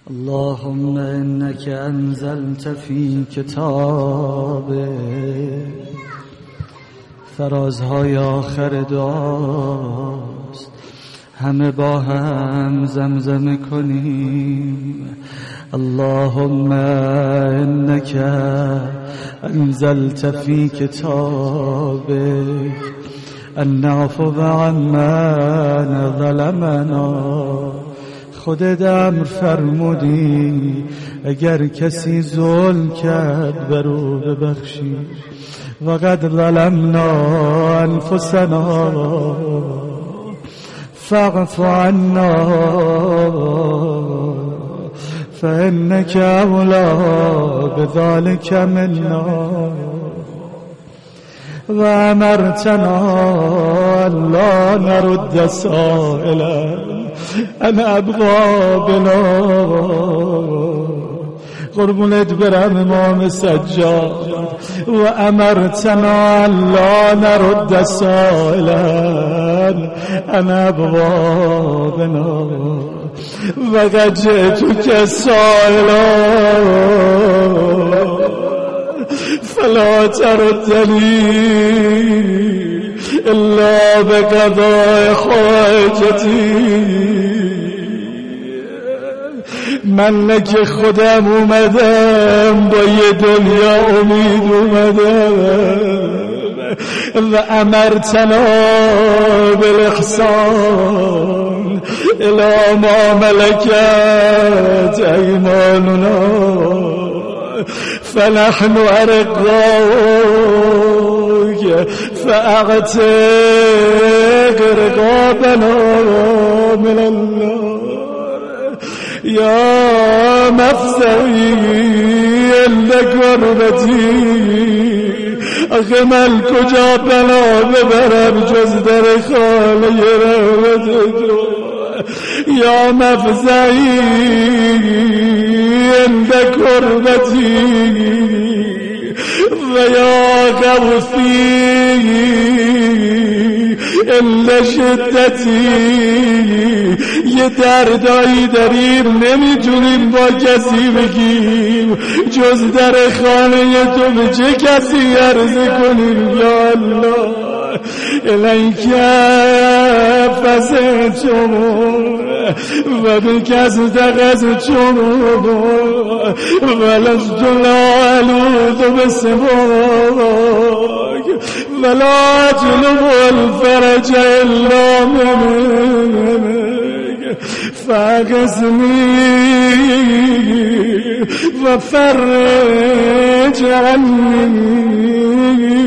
اللهم إنك أنزلت في کتابه فرازهای آخر دعاست، همه با هم زمزمه کنیم. اللهم إنك أنزلت في كتابك أن نعفو عمن ظلمنا. خودت امر فرمودی اگر کسی ظلم کرد برو ببخشی. وقد ظلمنا انفسنا فاعف عنا فإنك أولى بذلك منا. وأمرتنا ألا نرد سائلا عن أبوابنا. قربونت برم امام سجاد. وأمرتنا ألا نرد سائلا عن أبوابنا وقد جئتك سائلا فلا تردني إلا بقضاء حاجتي. من که خودم اومدم با یه دنیا امید اومدم. و امرتنا بالاحسان الی ما ملکت ایماننا فنحن أرقاك فأعتق رقابنا من النار. يا مفزعي عند غربتي اخمل کجا بلا ببرم جز در خانه رحمت تو. یا مفزعی عند غربتی و یا غوثی عند شدتی. یه دردایی داریم نمیتونیم با کسی بگیم جز در خانه تو به چه کسی عرض کنیم. یا الله الیک فزعتم و بک استغثتم ولست لا الوذ بسواک ولا اطلب الفرج الا منک فاغثنی وفرج عنی.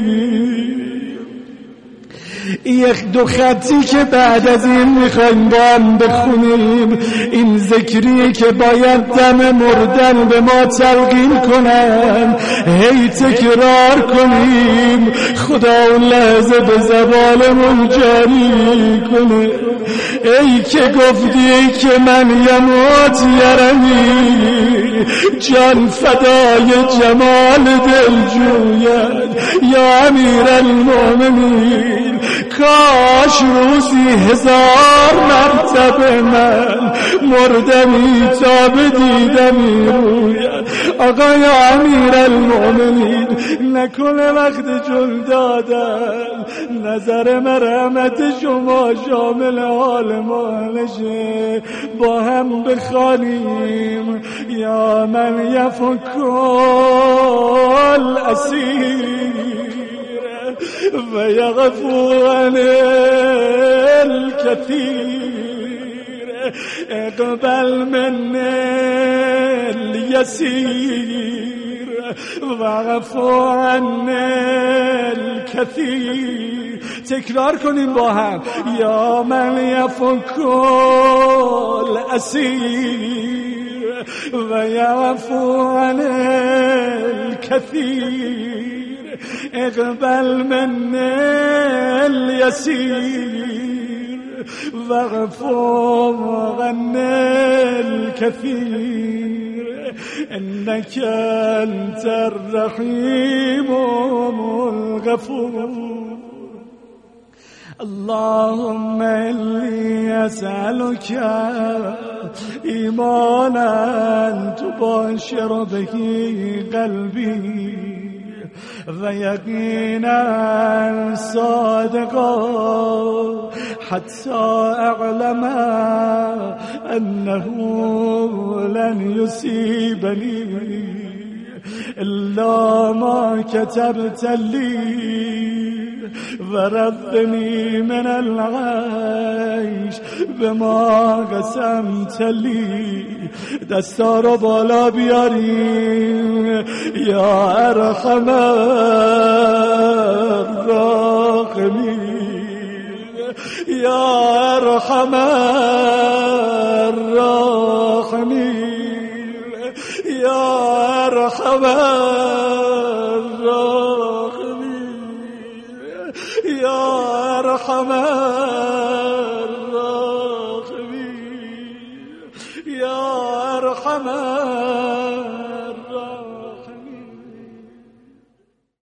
یک دو خطی که بعد از این میخوایم با هم بخونیم، این ذکری که باید دم مردن به ما تلقین کنن هی تکرار کنیم. خدا اون لحظه به زبانمون جاری کنه. ای که گفتی که من یموت یرمی جان فدای جمال دل جوید. یا امیر المؤمنین کاش روزی 1000 مرتبه من مردمی تا بدیدمی رویت. آقا یا امیر المؤمنین نکنه وقت جل دادن نظر مرحمت شما شامل حال ما نشه. با هم بخوانیم یا من یفک الاسیر و یغفو عن الکثیر اقبل من الیسیر و غفو عن الکثیر. تکرار کنیم با هم یا من یفک الاسیر و یغفو عن الکثیر اقبل من الیسیر واغفر عن الکثیر انک انت الرحیم الغفور. اللهم إني أسألك إيمانا تباشر به قلبي ويقينا صادقا حتى أعلم أنه لن يصيبني إلا ما كتبت لي ورثني من العيش بما قسمت لي. دستا رو بالا بیاریم یا ارحم الراحمین یا ارحم الراحمین یا ارحم الراحمین یا ارحم الراحمین یا ارحم